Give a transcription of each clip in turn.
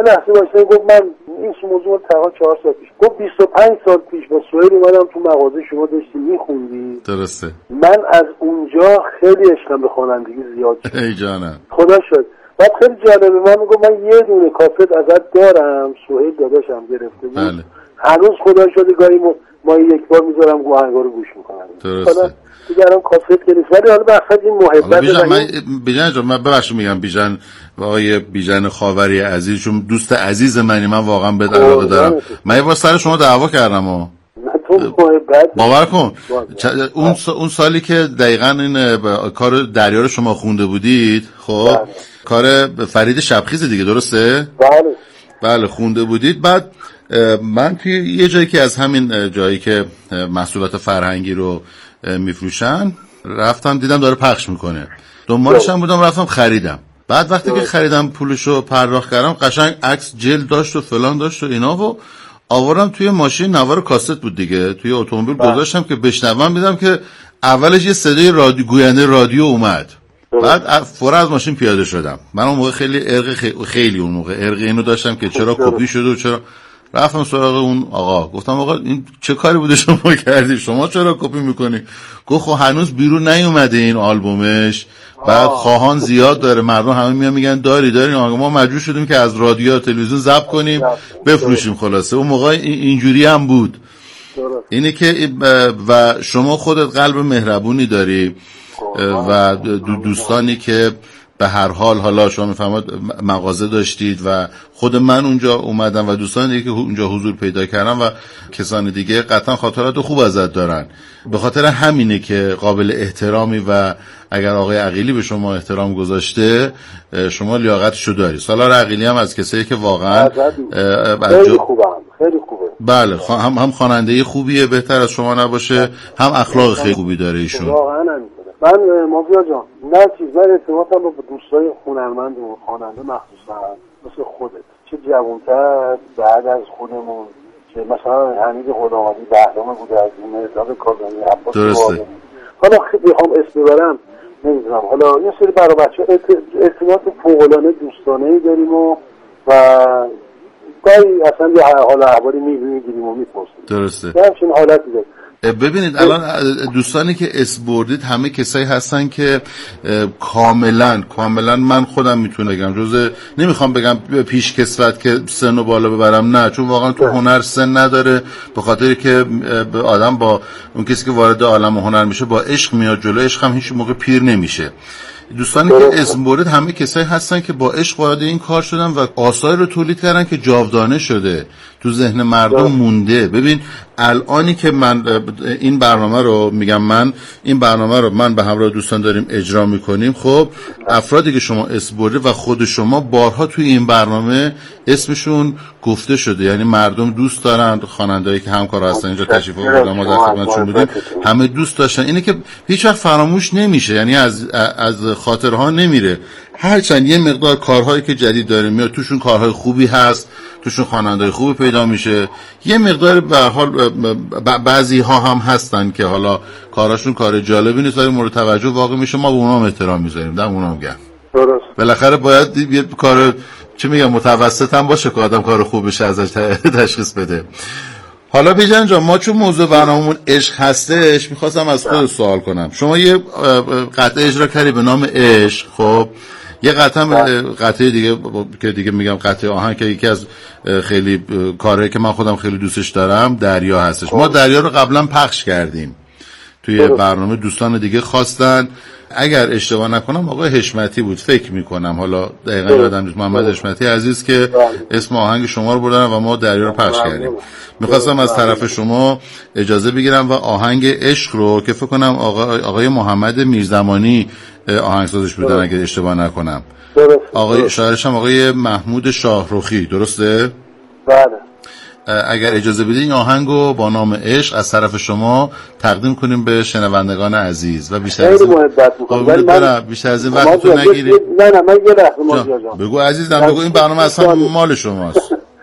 لحظه واسه گفت من این موضوع تقریبا 4 سال پیش، گفت 25 سال پیش با سهیل اومدم تو مغازه شما داشتی میخوندی. درسته. من از اونجا خیلی عشقم به خوانندگی زیاد شد. ای جانم خدا شد. بعد خیلی جالبه، من میگم من یه دونه کاست ازت دارم، سهیل داداشم گرفته بود. بله. هنوز خدا شده گاهی ما یک بار میذارم آهنگا رو گوش میکنم. درسته. دیگران کاست گرفت، ولی حالا بخاطر این محبت بیژن من ببخشید میگم بیژن آقای بیژن خاوری عزیز، چون دوست عزیز منی، من واقعا به علاقه دارم. من یه بار سر شما دعوا کردم باور کن. اون سالی که دقیقاً این کار دریا رو شما خونده بودید، خب کار فرید شبخیز دیگه، درسته؟ بله خونده بودید. بعد من توی یه جایی که از همین جایی که محصولات فرهنگی رو میفروشن رفتم دیدم داره پخش میکنه، دنبالش هم بودم، رفتم خریدم. بعد وقتی که خریدم پولشو پرداخت کردم، قشنگ عکس جلد داشت و فلان داشت و اینا و آوردم توی ماشین، نوار کاست بود دیگه، توی اتومبیل گذاشتم که بشنوم. دیدم که اولش یه صدای رادیو، گوینده رادیو اومد. بعد فورا از ماشین پیاده شدم. من اون موقع خیلی اون موقع ارق اینو داشتم که چرا کپی شده و چرا. رفتم سراغ اون آقا، گفتم آقا این چه کاری بوده شما کردی، شما چرا کپی میکنی؟ گفت خب هنوز بیرون نیومده این آلبومش، بعد خواهان زیاد داره، مردم همه میگن داری آقا ما مجبور شدیم که از رادیو تلویزیون ضبط کنیم بفروشیم. خلاصه اون موقع اینجوری هم بود. اینه که و شما خودت قلب مهربونی داری و دوستانی که به هر حال حالا شما میفهمید مغازه داشتید و خود من اونجا اومدم و دوستان دیگه که اونجا حضور پیدا کردم و کسان دیگه قطعا خاطرات خوب ازت دارن. به خاطر همینه که قابل احترامی و اگر آقای عقیلی به شما احترام گذاشته شما لیاقتشو داری. سالار عقیلی هم از کسایی که واقعا خیلی خوبه. بله هم خواننده خوبیه، بهتر از شما نباشه، هم اخلاق خیلی خوبی داره ایشون. واقعا من مافیا جان نه چیز، من ارتباطم با دوستای هنرمند و خواننده مخصوصا مثل خودت، چه جوان‌تر بعد از خودمون، که مثلا حمید غلامعلی، بهرام بودرزی، مهرداد کاظمی، عباس درسته. حالا بخوام اسم ببرم نمیدونم، حالا یه سری برای بچه‌ها ارتباط فوق‌العاده دوستانه‌ای داریم و گاهی اصلا یه حال احوالی میگیریم و میپرسیم. درسته. همچین حالتی داره. ببینید الان دوستانی که اسم بردید همه کسایی هستن که کاملا من خودم میتونم بگم جزء، نمیخوام بگم پیش کسوت که سن و بالا ببرم، نه، چون واقعا تو هنر سن نداره، به خاطر که آدم با اون کسی که وارد عالم هنر میشه با عشق میاد جلو، عشق هم هیچ موقع پیر نمیشه. دوستانی که اسم برید همه کسایی هستن که با عشق وارد این کار شدن و آثاری رو تولید کردن که جاودانه شده، تو ذهن مردم مونده. ببین الانی که من این برنامه رو میگم، این برنامه رو من به همراه دوستان داریم اجرا میکنیم، خب افرادی که شما اسم برید و خود شما بارها توی این برنامه اسمشون گفته شده، یعنی مردم دوست دارن، خواننده‌ای که همکار هستن اینجا تشریف آوردن، ما در خدمتشون بودیم، همه دوست داشتن. اینه که هیچ وقت فراموش نمیشه، یعنی از خاطرها نمیره. هرچند یه مقدار کارهایی که جدید داره میاد توشون کارهای خوبی هست، توشون خواننده‌های خوبی پیدا میشه، یه مقدار به هر حال بعضی ها هم هستن که حالا کاراشون کار جالبی نیست ولی مورد توجه واقع میشه، ما به اونها هم احترام میذاریم، در اونها هم گرم. درست. بالاخره باید یه کار چه میگم متوسط هم باشه که آدم کار خوب بشه ازش تشخیص بده. حالا بیژن جان، ما چون موضوع برنامه‌مون عشق هستش می‌خواستم از خود سوال کنم. شما یه قطعه اجرا کردی به نام عشق، خب یه قطعه دیگه که دیگه میگم قطعه آهنگ که یکی از خیلی کارهایی که من خودم خیلی دوستش دارم دریا هستش. ما دریا رو قبلا پخش کردیم توی برنامه، دوستان دیگه خواستن، اگر اشتباه نکنم آقای حشمتی بود فکر میکنم، حالا دقیقاً یادم نیست، محمد حشمتی عزیز که اسم آهنگ شما رو بردن و ما دریا رو پخش کردیم. میخواستم از طرف شما اجازه بگیرم و آهنگ عشق رو که فکر کنم آقای محمد میرزمانی آهنگسازش بودن اگر اشتباه نکنم، آقای شاعرش هم آقای محمود شاهرخی، درسته؟ بله. اگر اجازه بدید این آهنگو با نام عشق از طرف شما تقدیم کنیم به شنوندگان عزیز و بیشتر از این بیشتر از این وقتتون نگیرید. نه من یه لحظه بگو عزیزم، بگو این برنامه اصلا مال شماست.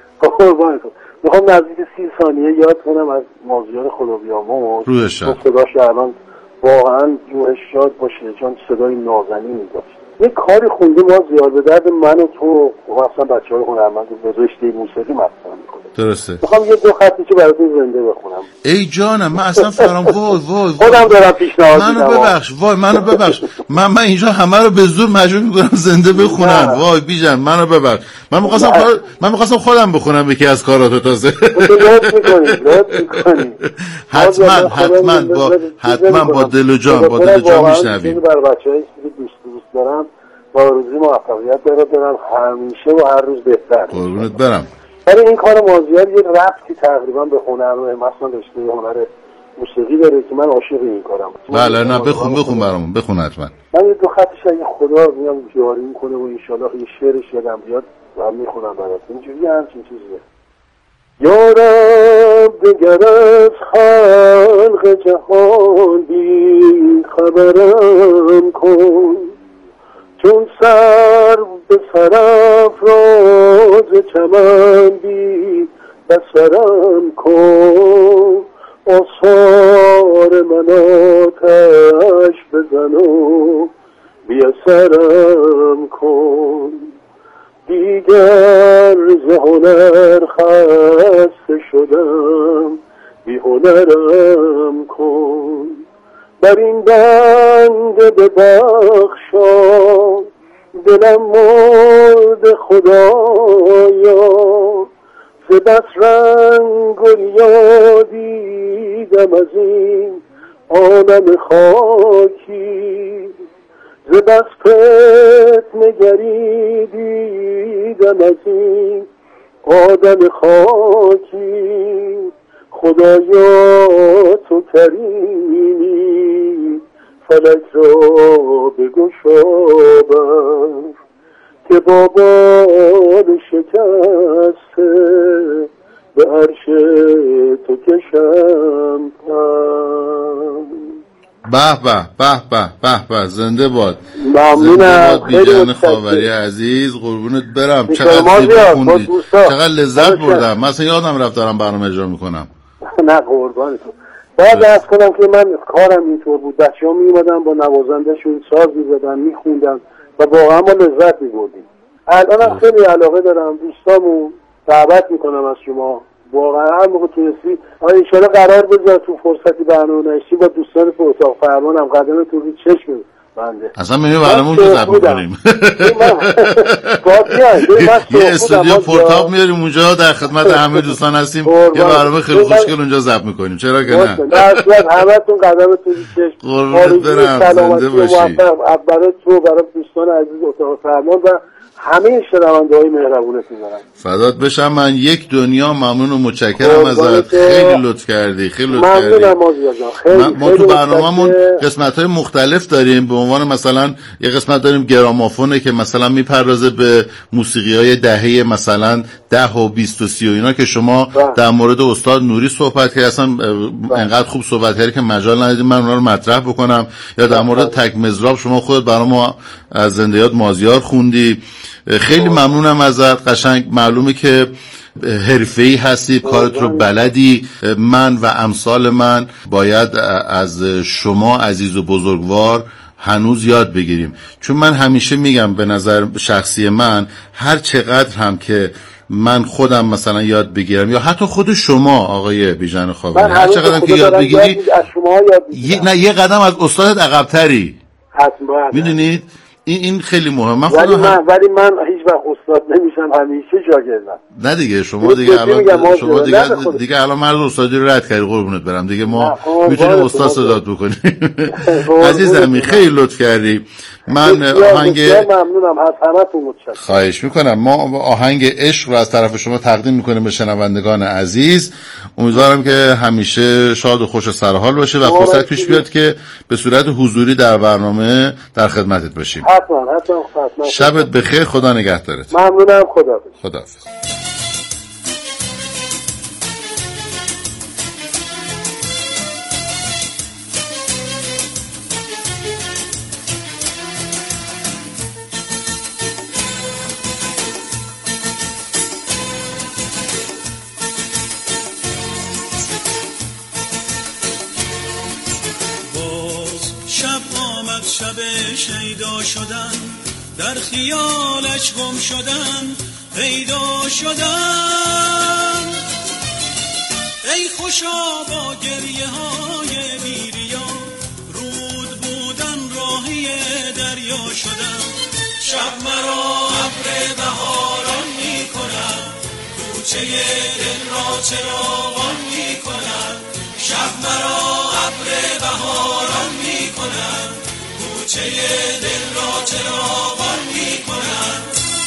میخوام نزدیک 30 ثانیه یاد کنم از مازیار خدابیامرز. روحش شاد. صداش الان واقعا روحش شاد باشه، چون صدای نازنینی داشت. یه کاری خونده ما زیاد به درد من و تو اصلا بچه‌های هنرمند به رشته موسیقی مثلا میکنه. درسته. میخوام یه دو خطی که براتون زنده بخونم. ای جانم من اصلا وای خودم دارم پیشنهاد میدم. منو ببخش من اینجا همه رو به زور مجبور میکنم زنده بخونن. وای بیژن منو ببخش. من می‌خواستم خودم بخونم یکی از کاراتو تازه. لطف می‌کنی. حتما با دل و جان میشنویم. برای بچه‌ای که دوست دارم با روزی موفقیت دارم همیشه و هر روز بهتر. قربونت برم. ولی این کار مازیار یه ربطی تقریبا به هنر و مثلا رشته هنر موسیقی داره که من عاشق این کارم. بله نه بخون برامون بخون حتما. من یه دو خطش اگه خدا میام جاری میکنه و انشالله یه شعرش یادم بیاد و میخونم برات. اینجوری همچین چیزیه. یا رب دیگر از خلق جهان بی خبرم کن، چون سر به سرافراز چمن بی بصرم کن، آثار من آتش بزن و بی اثرم کن، دیگر ز هنر خسته شدم بی هنرم کن، بر این بنده ببخشا دلم مرد خدایا، ز بس رنگ و ریا دیدم از این عالم خاکی، ز بس فتنه‌گری دیدم از این آدم خاکی، خدایا تو کریمی فلک را بگشا بر، که با بال شکسته به عرش تو کشم به زنده باد. ممنونم. بیژن خاوری عزیز قربونت برم. چقدر خوندی، چقدر لذت بردم. مثلا یادم رفت دارم برنامه اجرا میکنم. نه قربانتون. باید عرض کنم که من کارم اینطور بود، بچه‌ها میومدن با نوازنده‌شون ساز می‌زدن میخوندن و واقعا ما لذت می‌بردیم. الانم خیلی علاقه دارم، دوستامو دعوت میکنم از شما واقعا هر موقع تونستی ان شاءالله قرار بذار تو فرصتی برنامه نشی با دوستان تو اتاق فرمانم قدم تو رو چشم بنده. اصلا می‌بینی برنامه رو ضبط می‌کنیم. یه استودیو پورتاب میاریم اونجا در خدمت همه دوستان هستیم. یه برنامه خیلی خوشگل اونجا ضبط می‌کنیم. چرا که نه؟ درصد همتون قدم تو رو چشم. قربونت برم. زنده باشی. برای تو برای دوستان عزیز اتاق فرمان و همه شنونده‌های مهربونتون دارم. فدات بشم. من یک دنیا ممنون و متشکرم ازت. خیلی لطف کردی. ممنونم مازیار جان. ما تو برنامه‌مون قسمت‌های مختلف داریم. به عنوان مثلا یه قسمت داریم گرامافونه که مثلا میپردازه به موسیقی‌های دهه مثلا 10 و 20 و 30 و اینا که شما در مورد استاد نوری صحبت کردید. اصلا انقدر خوب صحبت کردید که مجال ندیدیم من اونا رو مطرح بکنم. یا در مورد تک مزراب شما خودت برای ما از زنده یاد مازیار خوندی. خیلی ممنونم ازت. قشنگ معلومه که حرفه‌ای هستی، کارت رو بلدی. من و امثال من باید از شما عزیز و بزرگوار هنوز یاد بگیریم، چون من همیشه میگم به نظر شخصی من هر چقدر هم که من خودم مثلا یاد بگیرم یا حتی خود شما آقای بیژن خاوری هر چقدر که یاد بگیری یه قدم از استادت عقب‌تری. میدونید این خیلی مهمه. ولی من هیچ وقت استاد نمیشم، همیشه شاگردم. نه دیگه شما دیگه الان مرز استادی رو رد کردی قربونت برم. دیگه ما میتونیم استاد صدات بکنیم. عزیزم خیلی لطف کردی. من آهنگ ممنونم از همتون متشکرم. خواهش میکنم. ما آهنگ عشق رو از طرف شما تقدیم میکنیم به شنوندگان عزیز. امیدوارم که همیشه شاد و خوش و سرحال باشه و فرصت پیش بیاد که به صورت حضوری در برنامه در خدمتت باشیم. حتما. شبت بخیر. خدا نگهدارت. ممنونم. خداحافظ. شب آمد شب شیدا شدن در خیالش گم شدن پیدا شدن. ای خوشا با گریه های بیریا، رود بودن راهی دریا شدن. شب مرا ابر بهاران می کند، کوچه دل را چراغان می کند. شب مرا ابر بهاران می کند، کوچه دل را چراغان می کند.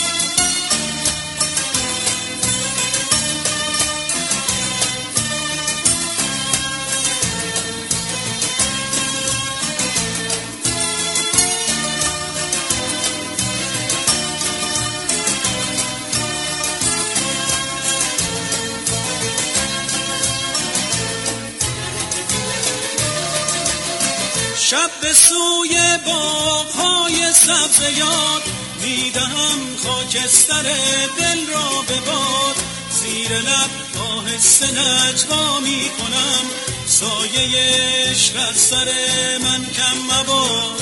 شب به سوی باغ‌های سبز یاد میدهم، خاکستر دل را به باد. زیر لب آهسته نجوا میکنم، سایه عشق از سر من کم مباد.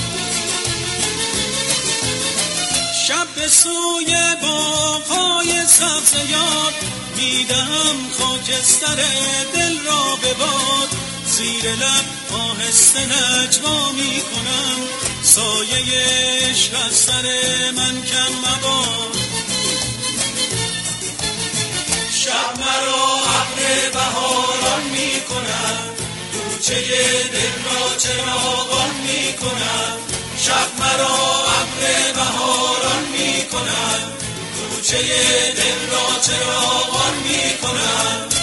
شب به سوی باغ‌های سبز یاد میدهم، خاکستر دل را به باد. زیر لب آهسته نجوا می کنم، سایه عشق از سر من کم مباد. شب مرا ابر بهاران می کند، کوچه دل را چراغان می کند. شب مرا ابر بهاران می کند، کوچه دل را چراغان می کند.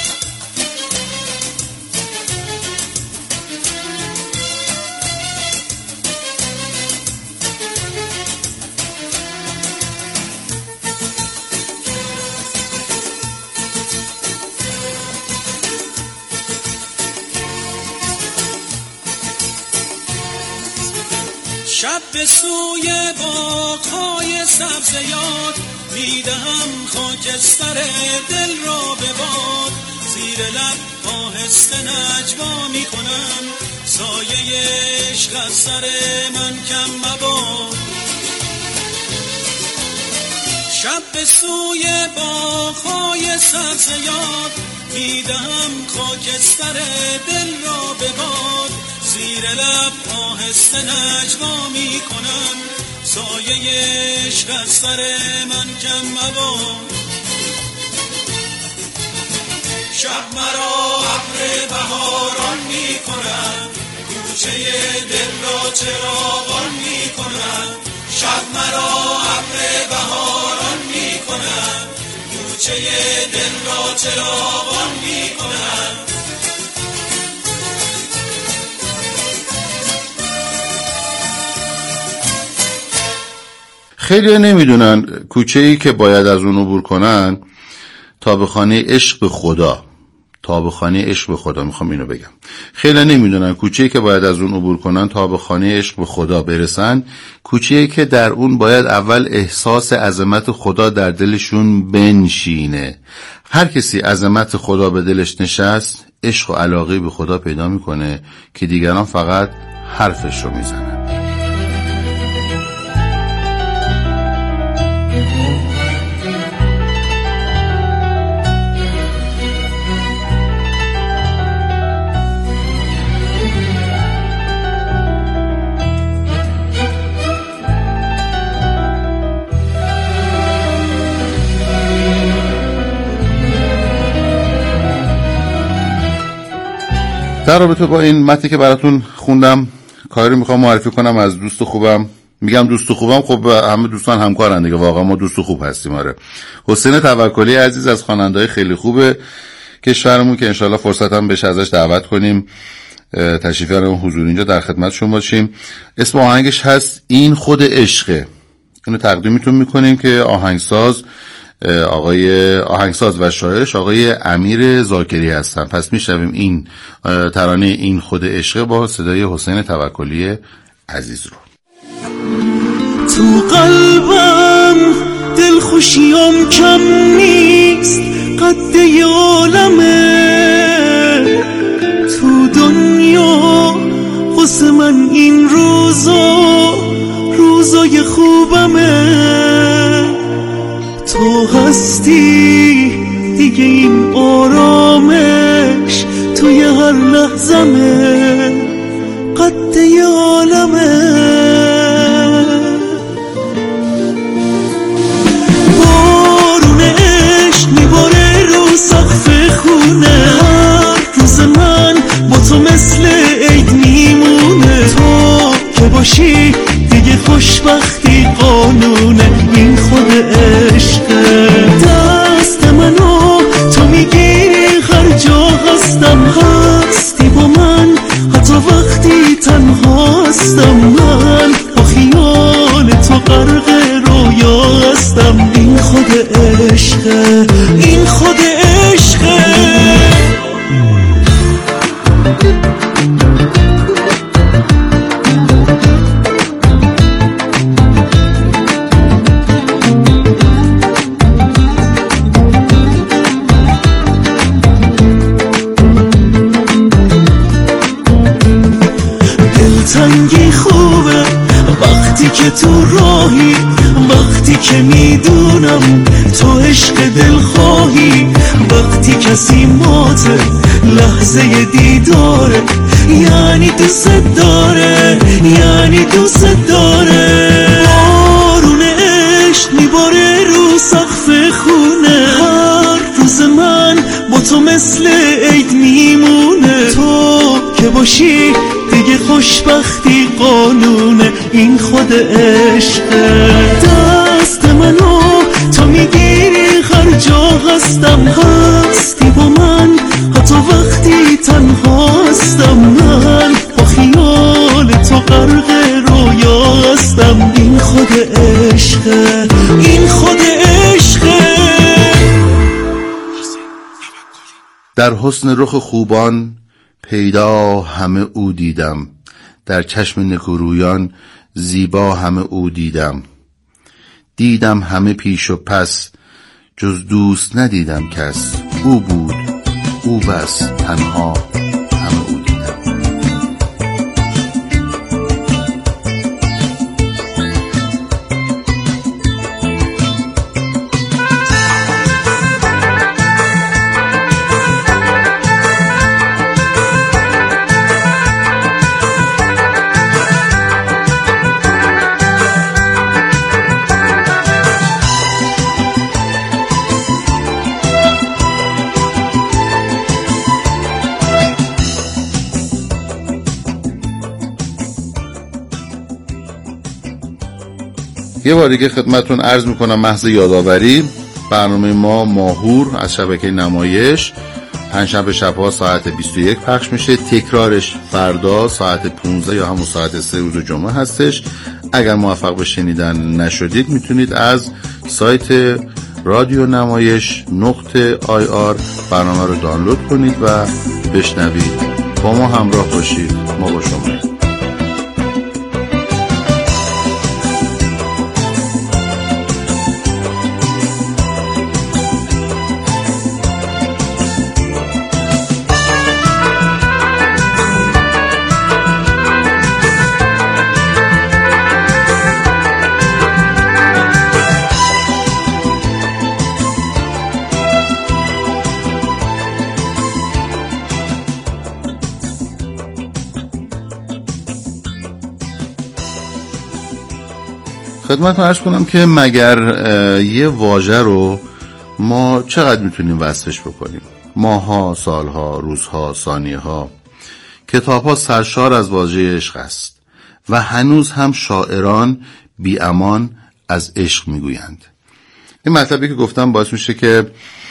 شب به سوی باغ‌های سبز یاد میدهم، خاکستر دل را به باد. زیر لب آهسته نجوا میکنم، سایه عشق از سر من کم مباد. شب به سوی باغ‌های سبز یاد میدهم، خاکستر دل را به باد. زیر لب آهسته نجوا می کنم، سایه عشق از سر من کم مباد. شب مرا ابر بهاران می کند، کوچه دل را چراغان می کند. شب مرا ابر بهاران می کند، کوچه دل را چراغان می کند. خیلی نمیدونن کوچه‌ای که باید از اون عبور کنن تابخانه عشق خدا. تابخانه عشق خدا میخوام اینو بگم. خیلی نمیدونن کوچه‌ای که باید از اون عبور کنن تابخانه عشق خدا برسن، کوچه‌ای که در اون باید اول احساس عظمت خدا در دلشون بنشینه. هر کسی عظمت خدا به دلش نشست، عشق و علاقه به خدا پیدا میکنه که دیگران فقط حرفش رو میزنن. در رابطه با این متنی که براتون خوندم، کاری میخوام معرفی کنم از دوست خوبم. میگم دوست خوبم، خب همه دوستان همکارن دیگه، واقعا ما دوست خوب هستیم. آره، حسین توکلی عزیز از خواننده‌های خیلی خوبه کشورمون که انشالله فرصت هم بشه ازش دعوت کنیم تشریف بیاریم حضور اینجا در خدمتشون باشیم. اسم آهنگش هست این خود عشقه. اینو تقدیمتون میکنیم که آهنگساز و شاعرش آقای امیر زاکری هستن. پس میشنویم این ترانه این خود عشقه با صدای حسین توکلی عزیز رو. تو قلبم دل خوشیم کم نیست، قد عالمه تو دنیا واسه من این روزای خوبمه. دیگه این آرامش توی هر لحظمه قد یه عالمه. بارون عشق میباره رو سقف خونه، هر روز من با تو مثل عید میمونه. تو که باشی دیگه خوشبختی قانونه، این خود عشقه. دست منو تو میگیری هر جا هستم، هستی با من حتی وقتی تنها هستم. من با خیال تو غرق رویا هستم، این خود عشقه، این خود عشقه. دلتنگی خوبه وقتی که تو راهی، وقتی که میدونم تو عشق دل خواهی، وقتی کسی ماته لحظه دیداره، یعنی دوست داره، یعنی دوست داره. بارون عشق میباره رو سقف خونه، هر روز من با تو مثل عید میمونه. تو که باشی دیگه خوشبختی قانونه، این خود عشقه. دست منو تو میگیری هر جا هستم، هستی با من حتی وقتی تنها هستم. من با خیال تو غرق رویا هستم، این خود عشقه، این خود عشقه. در حسن رخ خوبان پیدا همه او دیدم، در چشم نکورویان زیبا همه او دیدم. دیدم همه پیش و پس جز دوست ندیدم کس، او بود او بس تنها همه او دیدم. یه بار دیگه خدمتتون عرض میکنم محض یادآوری، برنامه ما ماهور از شبکه نمایش پنجشنبه شب‌ها ساعت 21 پخش میشه، تکرارش فردا ساعت 15 یا همون ساعت 3 روز جمعه هستش. اگر موفق به شنیدن نشدید میتونید از سایت رادیو نمایش .ir برنامه رو دانلود کنید و بشنوید. با ما همراه باشید، ما با شما. خدمتتون عرض کنم که مگر یه واژه رو ما چقدر میتونیم وصفش بکنیم؟ ماها، سالها، روزها، ثانیه‌ها. کتاب‌ها سرشار از واژه عشق است و هنوز هم شاعران بی امان از عشق میگویند. این مطلبی که گفتم باعث میشه که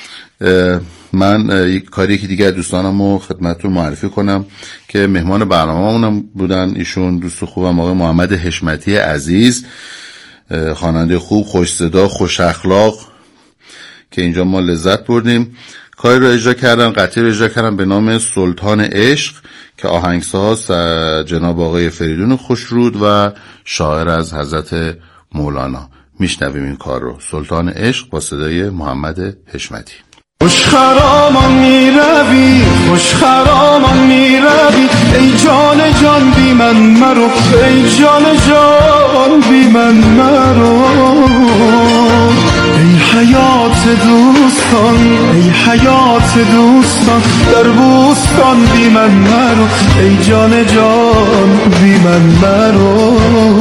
من یک کاری که دیگه دوستانمو خدمتتون معرفی کنم که مهمان برنامه‌مون بودن. ایشون دوست خوبم آقای محمد حشمتی عزیز، خواننده خوب، خوش صدا، خوش اخلاق که اینجا ما لذت بردیم. کاری رو اجرا کردن، قطعی رو اجرا کردن به نام سلطان عشق که آهنگساز جناب آقای فریدون خوشرود و شاعر از حضرت مولانا. میشنویم این کار رو، سلطان عشق با صدای محمد حشمتی. خوش خرامان میروی، خوش خرامان میروی، ای جان جان بی من مرو، ای جان جان بی من مرو، ای حیات دوست کن ای حیات دوستان، در بوستان بی من مرو ای جان جان بی من مرو.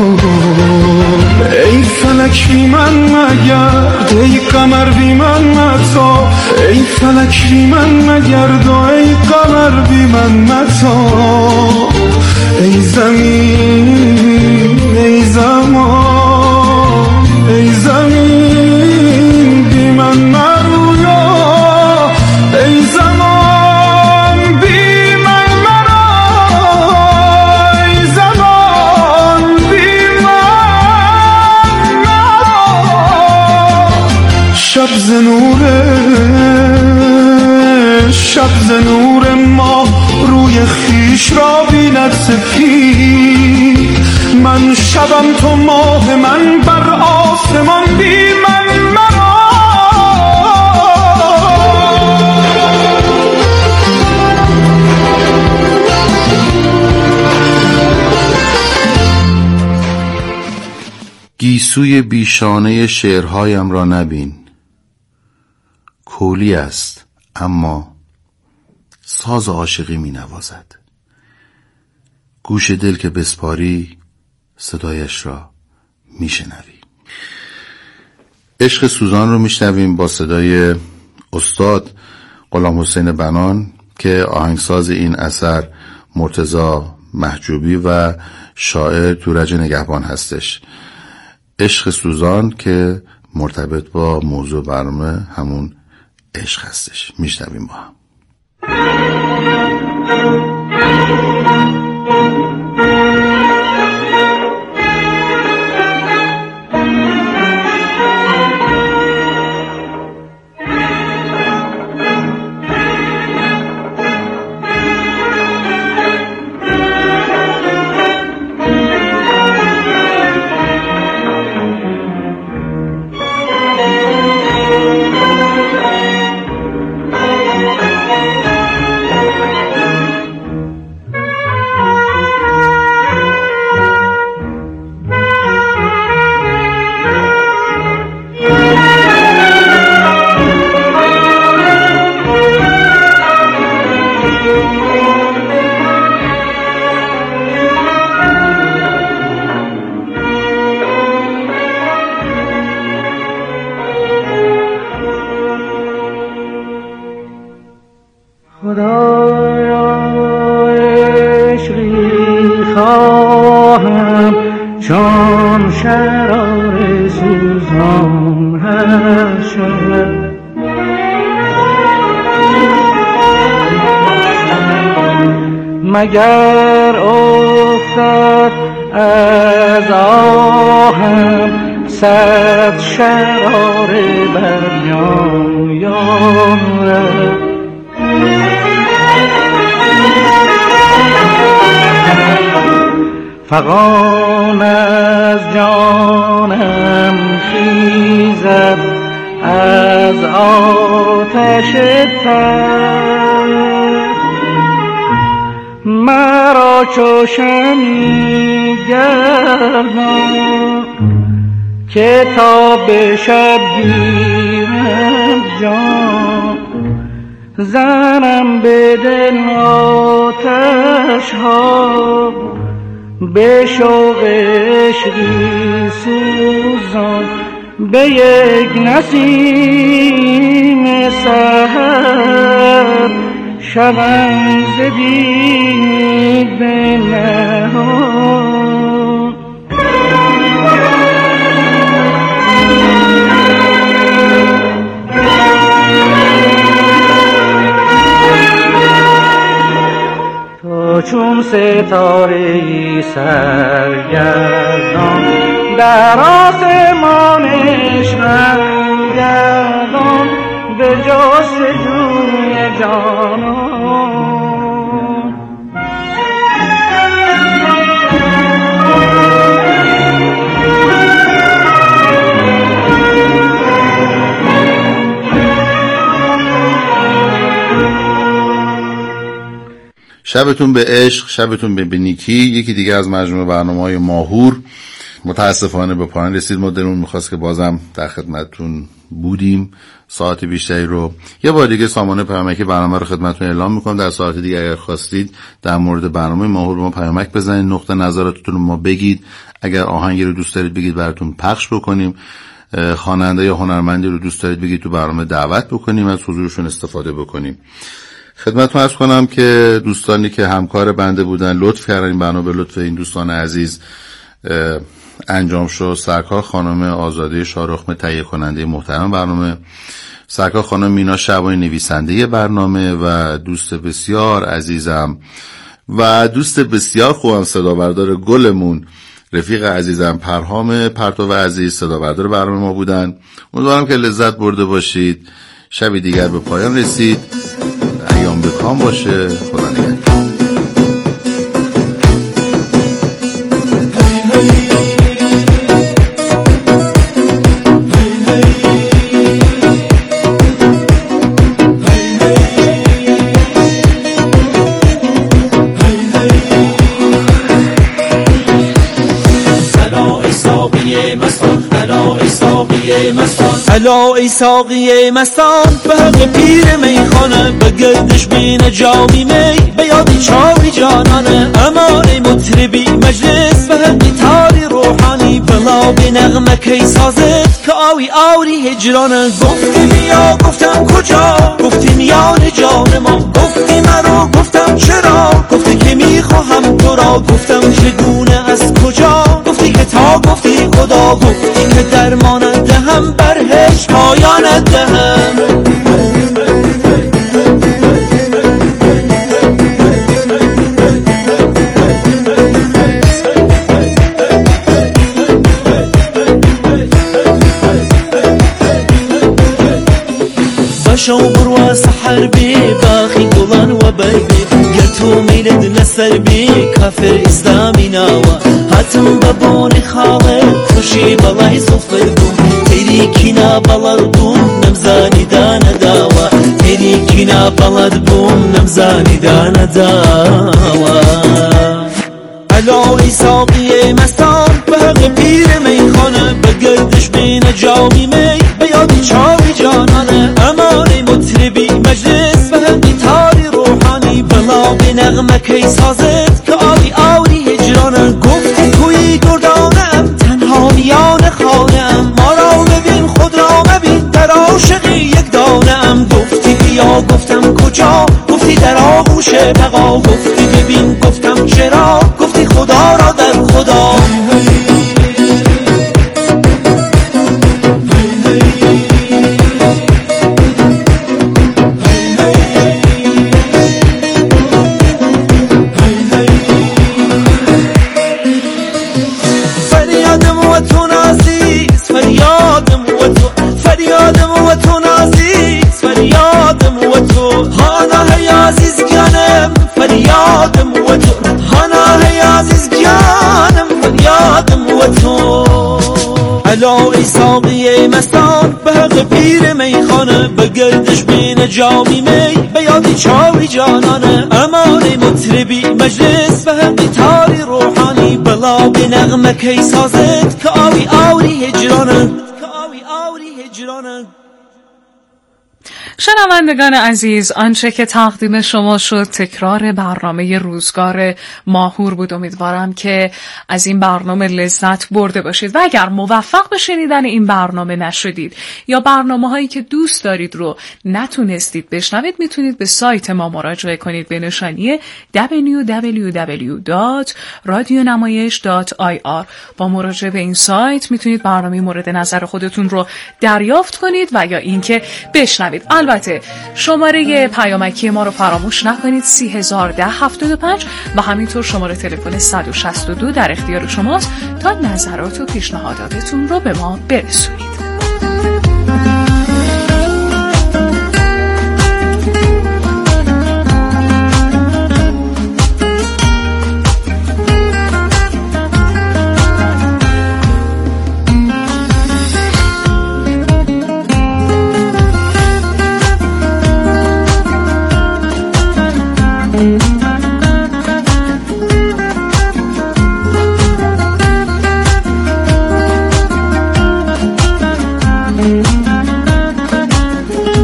ای فلک بی من مگرد ای قمر بی من متا، ای فلک بی من مگرد و ای قمر بی من متا. ای زمین ای زمان ای زمین بی من مرویا، ای زمان بی من مرا، ای زمان بی من مرا. شب ز نور ما روی خیش را بیند سپید، من شبم تو ماه من بر آسمان بی من مرا. گیسوی بیشانه شعرهایم را نبین، کولی است اما ساز عاشقی می نوازد. گوش دل که بسپاری صدایش را می شنوی. عشق سوزان رو می شنویم با صدای استاد غلام حسین بنان که آهنگساز این اثر مرتضی محجوبی و شاعر تورج نگهبان هستش. عشق سوزان که مرتبط با موضوع برنامه همون عشق هستش. می شنویم با هم. مگر افتد از آهم صد شرار بر جان یارم، فغان از جانم خیزد از آتش تب، مرا چو شمعی گردان که تا به شب گیرم جان، زنم به دل آتش ها به شوق عشقی سوزان، به یک نسیم سحر شبم ز دید به نهان. تو چون ستاره‌ای سرگردان در آسمان عشقم گردان، به جستجوی جانان. شبتون به عشق، شبتون به نیکی. یکی دیگه از مجموعه برنامه‌های ماهور متاسفانه به پایان رسید. ما دلمون میخواست که بازم در خدمتتون بودیم ساعت بیشتری رو. یه بار دیگه سامانه پیامکی برنامه رو خدمتتون اعلام میکنم. در ساعت دیگه اگر خواستید در مورد برنامه ماهور به ما پیامک بزنید، نقطه نظراتتون رو ما بگید. اگر آهنگی رو دوست دارید بگید براتون پخش بکنیم، خواننده یا هنرمندی رو دوست دارید بگید تو برنامه دعوت بکنیم، از حضورشون استفاده بکنیم. خدمتتون عرض کنم که دوستانی که همکار بنده بودن لطف کردن این برنامه به لطف این دوستان عزیز انجام شد. سرکار خانم آزاده شاهرخمه تهیه کننده محترم برنامه، سرکار خانم مینا شعبانی نویسنده برنامه و دوست بسیار عزیزم و دوست بسیار خوبم صدابردار گلمون رفیق عزیزم پرهام پرتو عزیز صدابردار برنامه ما بودن. امیدوارم که لذت برده باشید. شبی دیگر به پایان رسید. ایام بکام باشه. خدا نگهدار. الا ای ساقی مستان به حق پیر میخانه، به گردش بین جامی می به یادی چاوی جانانه. امان ای مطربی مجلس به حق تاری روحانی، بلا به نغمه کی سازد که آوی آوری هجرانه. گفتی بیا گفتم کجا، گفتی میان جان ما، گفتی مرا گفتم چرا، گفتی که میخواهم تو را، گفتم چگونه از کجا، گفتی که تا گفتی خدا، گفتی که درمانت دهم برهش پایانت دهم. بشو بروا سحر بی باخی گلان و بیبی، گرتو میلد نسر بی کافر اسلامی ناوا، حتم ببونی خالد خوشی بلای صفر بون، تیری کنا بلد بون نمزانی دان داوا، تیری کنا بلد بون نمزانی دان داوا. الا ای ساقی مستان به حق پیر میخانه، به گردش بین جامی می به یادی چاوی جانانه. امان ای مطربی مجلس به حق تاری روحانی، بلا به نغمه کی سازد که آوی آوری هجرانه. گفتی توی گردانم تنها میان خانم، ما را ببین خود را مبین در عاشقی یک دانم. گفتی بیا گفتم کجا، گفتی در آغوش بقا، گفتی ببین گفتم چرا، گفتی خدا را در خدا. فریادم و تو نازیز، فریادم و تو، فریادم و تو نازیز، فریادم و تو، هانا هی عزیز جانم، فریادم و تو، هانا هی عزیز جانم، فریادم و تو. الا ای ساقی مستان به حق پیر میخانه، به گردش بین جامی می به یادی چاوی جانانه. امان ای مطربی مجلس به حق تاری روحانی، بلا به نغمه کی سازد که آوی آوری هجرانه، که آوی آوری هجرانه. شنوندگان عزیز، آنچه که تقدیم شما شد تکرار برنامه روزگار ماهور بود. امیدوارم که از این برنامه لذت برده باشید و اگر موفق به شنیدن این برنامه نشدید یا برنامه هایی که دوست دارید رو نتونستید بشنوید، میتونید به سایت ما مراجعه کنید به نشانی www.radionamayish.ir. با مراجعه به این سایت میتونید برنامه مورد نظر خودتون رو دریافت کنید و یا اینکه بشنوید. البته شماره پیامکی ما رو فراموش نکنید، 301075 و همینطور شماره تلفن 162 در اختیار شماست تا نظرات و پیشنهاداتتون رو به ما برسونید.